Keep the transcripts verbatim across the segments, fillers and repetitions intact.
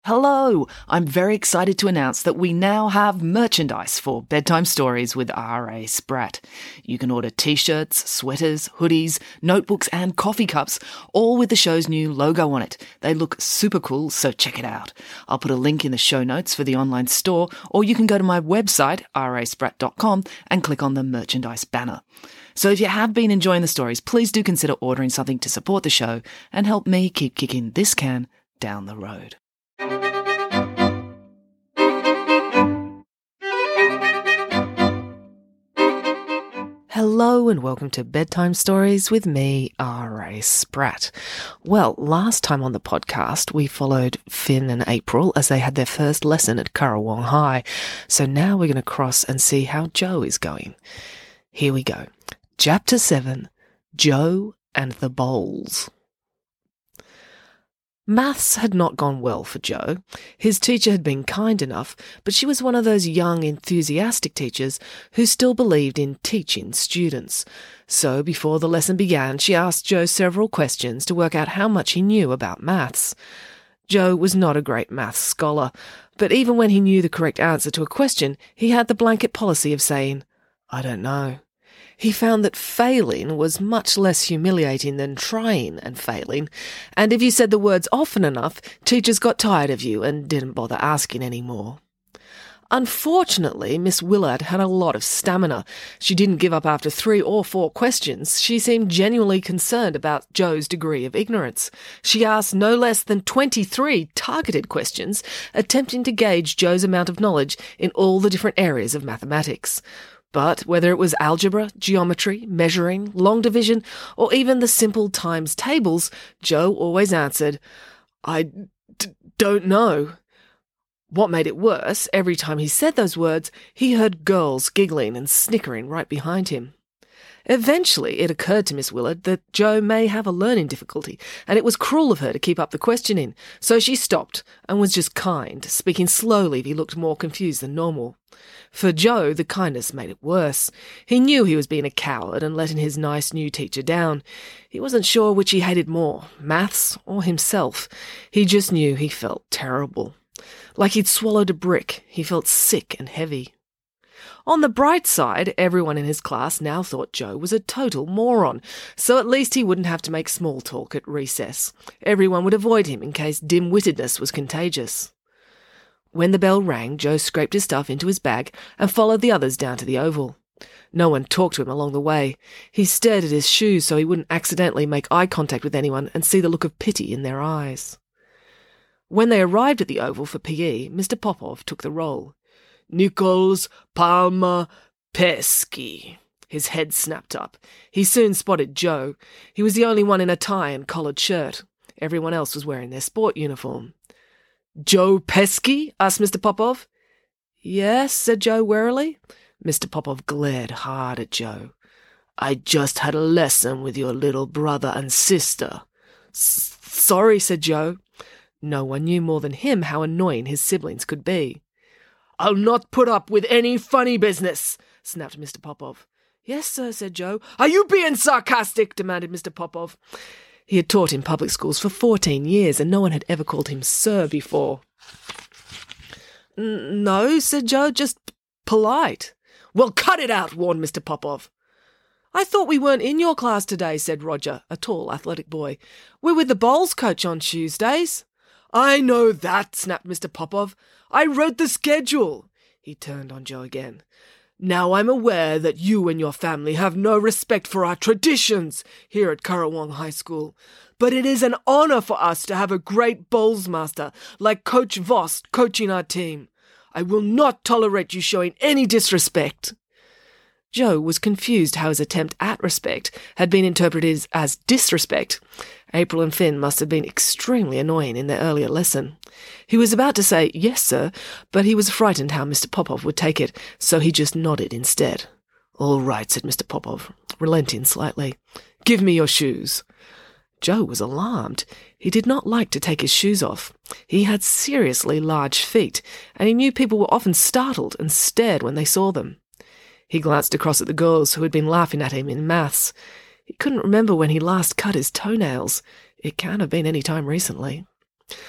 Hello! I'm very excited to announce that we now have merchandise for Bedtime Stories with R A Spratt. You can order t-shirts, sweaters, hoodies, notebooks and coffee cups, all with the show's new logo on it. They look super cool, so check it out. I'll put a link in the show notes for the online store, or you can go to my website, r a spratt dot com, and click on the merchandise banner. So if you have been enjoying the stories, please do consider ordering something to support the show and help me keep kicking this can down the road. Hello and welcome to Bedtime Stories with me, R A Spratt. Well, last time on the podcast, we followed Finn and April as they had their first lesson at Currawong High. So now we're going to cross and see how Joe is going. Here we go. Chapter seven, Joe and the Bowls. Maths had not gone well for Joe. His teacher had been kind enough, but she was one of those young, enthusiastic teachers who still believed in teaching students. So before the lesson began, she asked Joe several questions to work out how much he knew about maths. Joe was not a great maths scholar, but even when he knew the correct answer to a question, he had the blanket policy of saying, "I don't know." He found that failing was much less humiliating than trying and failing, and if you said the words often enough, teachers got tired of you and didn't bother asking any more. Unfortunately, Miss Willard had a lot of stamina. She didn't give up after three or four questions. She seemed genuinely concerned about Joe's degree of ignorance. She asked no less than twenty-three targeted questions, attempting to gauge Joe's amount of knowledge in all the different areas of mathematics. But whether it was algebra, geometry, measuring, long division, or even the simple times tables, Joe always answered, I d- don't know. What made it worse, every time he said those words, he heard girls giggling and snickering right behind him. Eventually, it occurred to Miss Willard that Joe may have a learning difficulty, and it was cruel of her to keep up the questioning, so she stopped and was just kind, speaking slowly if he looked more confused than normal. For Joe, the kindness made it worse. He knew he was being a coward and letting his nice new teacher down. He wasn't sure which he hated more, maths or himself. He just knew he felt terrible. Like he'd swallowed a brick, he felt sick and heavy. On the bright side, everyone in his class now thought Joe was a total moron, so at least he wouldn't have to make small talk at recess. Everyone would avoid him in case dim-wittedness was contagious. When the bell rang, Joe scraped his stuff into his bag and followed the others down to the oval. No one talked to him along the way. He stared at his shoes so he wouldn't accidentally make eye contact with anyone and see the look of pity in their eyes. When they arrived at the oval for P E, Mister Popov took the roll. Nichols, Palmer, Pesky. His head snapped up. He soon spotted Joe. He was the only one in a tie and collared shirt. Everyone else was wearing their sport uniform. Joe Pesky? Asked Mister Popov. Yes, said Joe warily. Mister Popov glared hard at Joe. I just had a lesson with your little brother and sister. S- sorry, said Joe. No one knew more than him how annoying his siblings could be. I'll not put up with any funny business, snapped Mister Popov. Yes, sir, said Joe. Are you being sarcastic? Demanded Mister Popov. He had taught in public schools for fourteen years, and no one had ever called him sir before. No, said Joe, just polite. Well, cut it out, warned Mister Popov. I thought we weren't in your class today, said Roger, a tall, athletic boy. We're with the bowls coach on Tuesdays. I know that, snapped Mister Popov. I read the schedule. He turned on Joe again. Now I'm aware that you and your family have no respect for our traditions here at Currawong High School, but it is an honour for us to have a great bowls master like Coach Voss coaching our team. I will not tolerate you showing any disrespect. Joe was confused how his attempt at respect had been interpreted as disrespect. April and Finn must have been extremely annoying in their earlier lesson. He was about to say, yes, sir, but he was frightened how Mister Popov would take it, so he just nodded instead. All right, said Mister Popov, relenting slightly. Give me your shoes. Joe was alarmed. He did not like to take his shoes off. He had seriously large feet, and he knew people were often startled and stared when they saw them. He glanced across at the girls who had been laughing at him in maths. He couldn't remember when he last cut his toenails. It can't have been any time recently.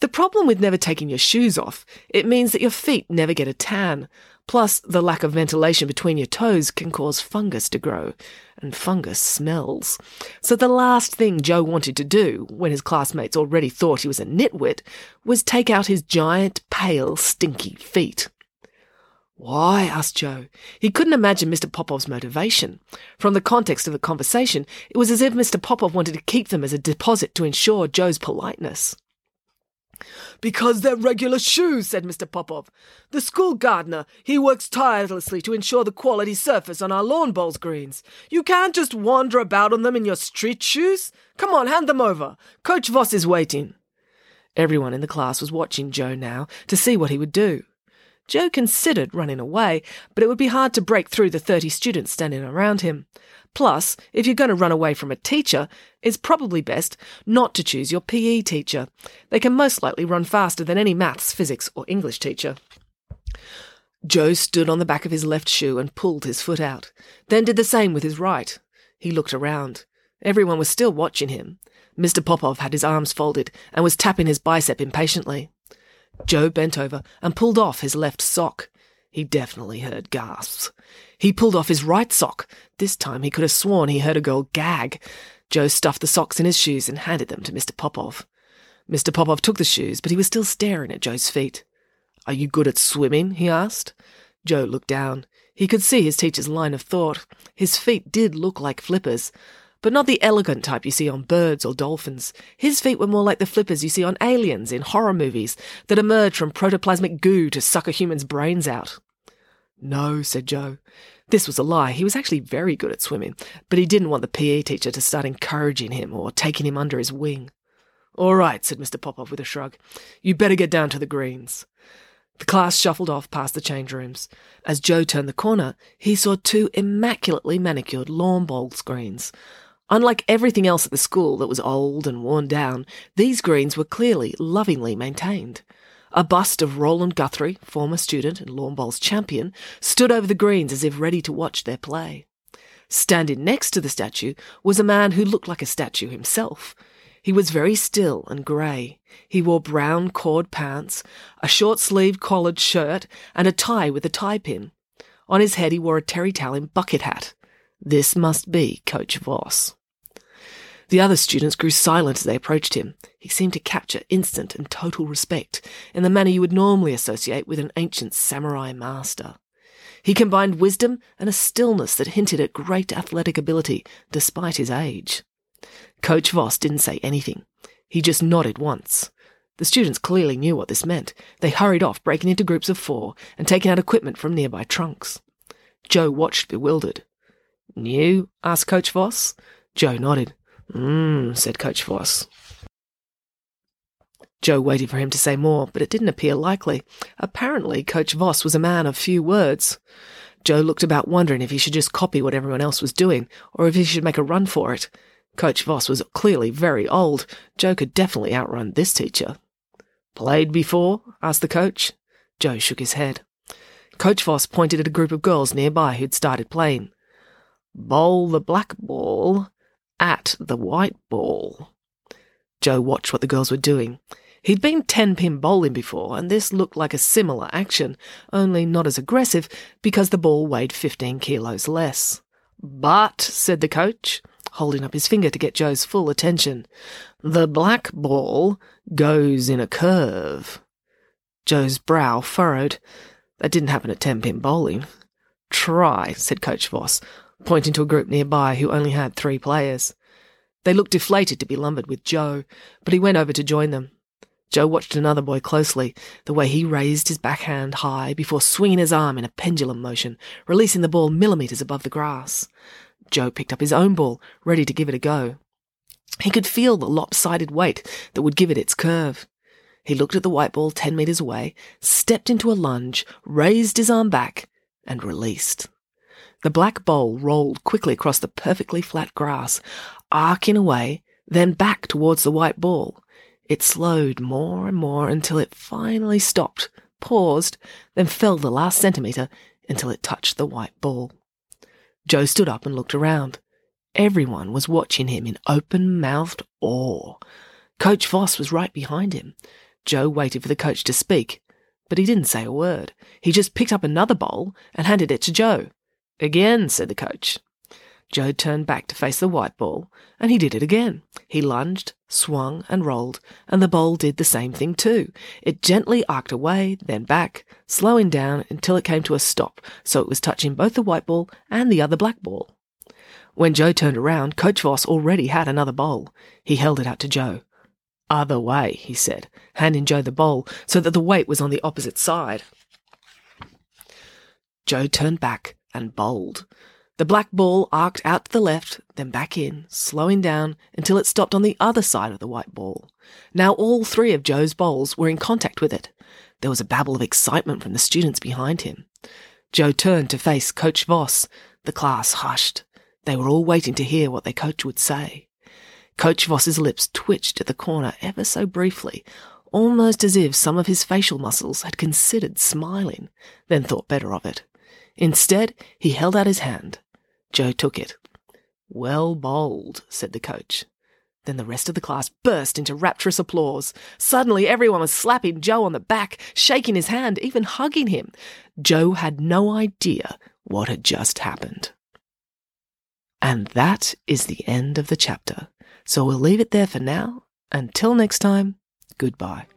The problem with never taking your shoes off, it means that your feet never get a tan. Plus, the lack of ventilation between your toes can cause fungus to grow, and fungus smells. So the last thing Joe wanted to do, when his classmates already thought he was a nitwit, was take out his giant, pale, stinky feet. Why? Asked Joe. He couldn't imagine Mister Popov's motivation. From the context of the conversation, it was as if Mister Popov wanted to keep them as a deposit to ensure Joe's politeness. Because they're regular shoes, said Mister Popov. The school gardener, he works tirelessly to ensure the quality surface on our lawn bowls greens. You can't just wander about on them in your street shoes. Come on, hand them over. Coach Voss is waiting. Everyone in the class was watching Joe now to see what he would do. Joe considered running away, but it would be hard to break through the thirty students standing around him. Plus, if you're going to run away from a teacher, it's probably best not to choose your P E teacher. They can most likely run faster than any maths, physics or English teacher. Joe stood on the back of his left shoe and pulled his foot out, then did the same with his right. He looked around. Everyone was still watching him. Mister Popov had his arms folded and was tapping his bicep impatiently. Joe bent over and pulled off his left sock. He definitely heard gasps. He pulled off his right sock. This time he could have sworn he heard a girl gag. Joe stuffed the socks in his shoes and handed them to Mister Popov. Mister Popov took the shoes, but he was still staring at Joe's feet. "Are you good at swimming?" he asked. Joe looked down. He could see his teacher's line of thought. His feet did look like flippers, but not the elegant type you see on birds or dolphins. His feet were more like the flippers you see on aliens in horror movies that emerge from protoplasmic goo to suck a human's brains out. "No," said Joe. This was a lie. He was actually very good at swimming, but he didn't want the P E teacher to start encouraging him or taking him under his wing. "All right," said Mister Popov with a shrug. "You better get down to the greens." The class shuffled off past the change rooms. As Joe turned the corner, he saw two immaculately manicured lawn bowls greens. Unlike everything else at the school that was old and worn down, these greens were clearly, lovingly maintained. A bust of Roland Guthrie, former student and lawn bowls champion, stood over the greens as if ready to watch their play. Standing next to the statue was a man who looked like a statue himself. He was very still and grey. He wore brown cord pants, a short-sleeved collared shirt, and a tie with a tie pin. On his head he wore a terry towel bucket hat. This must be Coach Voss. The other students grew silent as they approached him. He seemed to capture instant and total respect in the manner you would normally associate with an ancient samurai master. He combined wisdom and a stillness that hinted at great athletic ability despite his age. Coach Voss didn't say anything. He just nodded once. The students clearly knew what this meant. They hurried off, breaking into groups of four and taking out equipment from nearby trunks. Joe watched bewildered. "New?" asked Coach Voss. Joe nodded. "Mmm," said Coach Voss. Joe waited for him to say more, but it didn't appear likely. Apparently, Coach Voss was a man of few words. Joe looked about wondering if he should just copy what everyone else was doing, or if he should make a run for it. Coach Voss was clearly very old. Joe could definitely outrun this teacher. "Played before?" asked the coach. Joe shook his head. Coach Voss pointed at a group of girls nearby who'd started playing. "Bowl the black ball at the white ball." Joe watched what the girls were doing. He'd been ten-pin bowling before, and this looked like a similar action, only not as aggressive because the ball weighed fifteen kilos less. "But," said the coach, holding up his finger to get Joe's full attention, "the black ball goes in a curve." Joe's brow furrowed. That didn't happen at ten-pin bowling. "Try," said Coach Voss, pointing to a group nearby who only had three players. They looked deflated to be lumbered with Joe, but he went over to join them. Joe watched another boy closely, the way he raised his backhand high before swinging his arm in a pendulum motion, releasing the ball millimetres above the grass. Joe picked up his own ball, ready to give it a go. He could feel the lopsided weight that would give it its curve. He looked at the white ball ten metres away, stepped into a lunge, raised his arm back, and released. The black bowl rolled quickly across the perfectly flat grass, arcing away, then back towards the white ball. It slowed more and more until it finally stopped, paused, then fell the last centimetre until it touched the white ball. Joe stood up and looked around. Everyone was watching him in open-mouthed awe. Coach Voss was right behind him. Joe waited for the coach to speak, but he didn't say a word. He just picked up another bowl and handed it to Joe. "Again," said the coach. Joe turned back to face the white ball, and he did it again. He lunged, swung, and rolled, and the bowl did the same thing too. It gently arced away, then back, slowing down until it came to a stop, so it was touching both the white ball and the other black ball. When Joe turned around, Coach Voss already had another bowl. He held it out to Joe. "Other way," he said, handing Joe the bowl so that the weight was on the opposite side. Joe turned back and bowled. The black ball arced out to the left, then back in, slowing down until it stopped on the other side of the white ball. Now all three of Joe's bowls were in contact with it. There was a babble of excitement from the students behind him. Joe turned to face Coach Voss. The class hushed. They were all waiting to hear what their coach would say. Coach Voss's lips twitched at the corner ever so briefly, almost as if some of his facial muscles had considered smiling, then thought better of it. Instead, he held out his hand. Joe took it. "Well bowled," said the coach. Then the rest of the class burst into rapturous applause. Suddenly everyone was slapping Joe on the back, shaking his hand, even hugging him. Joe had no idea what had just happened. And that is the end of the chapter. So we'll leave it there for now. Until next time, goodbye.